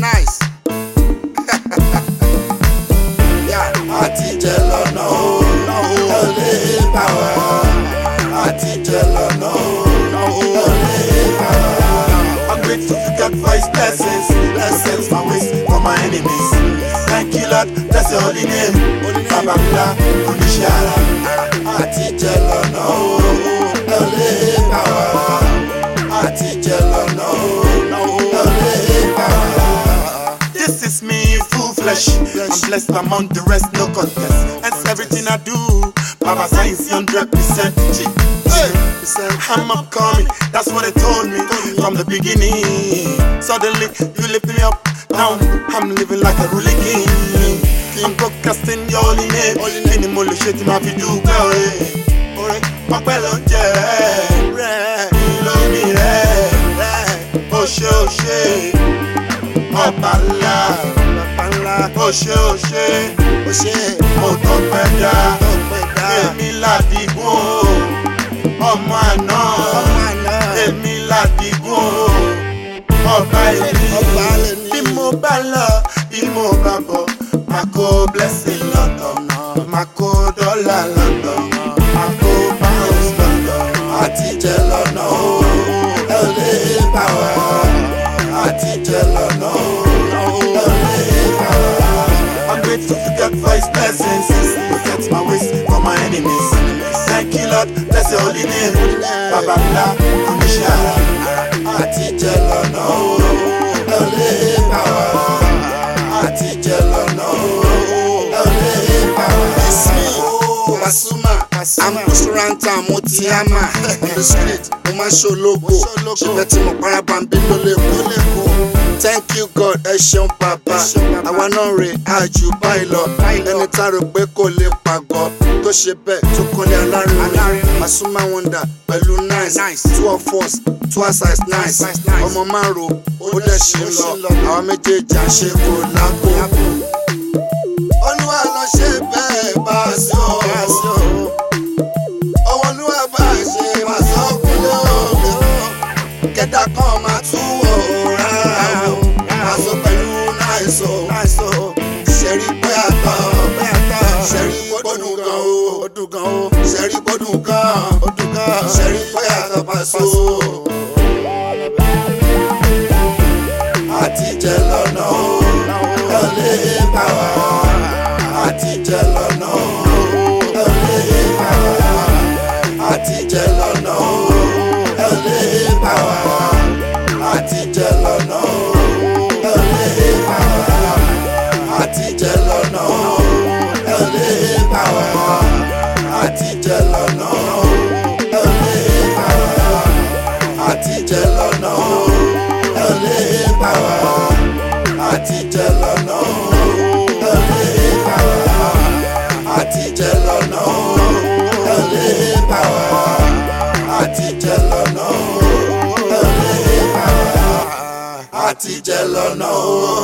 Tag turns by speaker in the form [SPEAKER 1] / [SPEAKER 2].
[SPEAKER 1] nice. Yeah.
[SPEAKER 2] Àtijẹ lọ́nà o, ẹ lè bá wa. Àtijẹ lọ́nà o, ẹ lè bá wa. I'm grateful to God for His blessings, blessings my ways for my enemies. Thank you Lord, bless your holy name. Baba Bula, oníṣẹ́ ara. Àtijẹ lọ́nà o, ẹ lè bá wa. Àtijẹ lọ́nà o, ẹ lè bá wa. This is me, full flesh. I'm blessed among the rest, no contest. Hence everything I do, Baba Science 100%. I'm upcoming, that's what they told me from the beginning. Suddenly, you lift me up, now I'm living like a ruling king. I'm broadcasting your holy name. Kini mo le ṣe tí ma fi dúpẹ́ oore. Oore ọpẹ́ ló ń jẹ rẹ̀, ìlómi rẹ̀. Ó ṣé ó ṣé, ọba ńlá. Ó ṣé ó ṣé, mo tọpẹ́ dá. Èmi ládìgún ọmọ àná. Èmi ládìgún ọba èmi. Bí mo bá lọ, bí mo bá bọ̀, máa kó blessing London, máa kó dollar London, máa kó pounds London. Àtijẹ lọ́nà o, ẹ lè bá wa. Àtijẹ lọ́nà o, ẹ lè bá wa. I'm grateful to God for His blessings, protect my ways from my enemies. Thank you Lord, bless your holy name. Baba Bula, oníṣẹ́ ara. Àtijẹ lọ́nà o, ẹ lè bá wa. Àtijẹ lọ́nà o, ẹ lè bá wa.
[SPEAKER 1] It's me, Pasuma. I'm pushing around town, mo ti hammer. On the street, mo máa show logo. Ṣùgbọ́n tí mo para bambi ló lè kó. Thank you God, ẹ ṣeun bàbá. Àwa náà rè àjù báyìí lọ. Ẹni tá rò pé kò lè pàgọ́. Tó ṣe bẹ́ẹ̀ tó kọ́lé alárinrin. Pasuma Wonder pẹ̀lú nice. 2 of us, 2 size nice. Ọmọ márùn-ún, ó dẹ̀ ṣe ń lọ. Àwa méjèèjì à ń ṣe kò lágbo. Olúwa ló ṣe bẹ́ẹ̀ bá a sọ. Olúwa bá a ṣe máa sọ kúlẹ̀ o. Kẹta kan máa tún òòrà o. Máa sọ pẹ̀lú náìsọ. Ṣẹ̀rí pé àtọ̀. Ṣẹ̀rí gbọ́dún gan o. Ṣẹ̀rí gbọ́dún gan. Ṣẹ̀rí pé àtọ̀ bá so.
[SPEAKER 2] Àtijẹ lọ́nà o, ẹ lè bá wa. Àtijẹ lọ́nà o, ẹ lè bá wa. Àtijẹ lọ́nà o, ẹ lè bá wa. Àtijẹ lọ́nà o, ẹ lè bá wa. Àtijẹ lọ́nà o, ẹ lè bá wa. Àtijẹ lọ́nà o, ẹ lè bá wa. Àtijẹ lọ́nà o, ẹ lè bá wa. Àtijẹ lọ́nà o, ẹ lè bá wa. Àtijẹ lọ́nà o, ẹ lè bá wa. Àtijẹ lọ́nà o, ẹ lè bá wa. Àtijẹ lọ́nà o.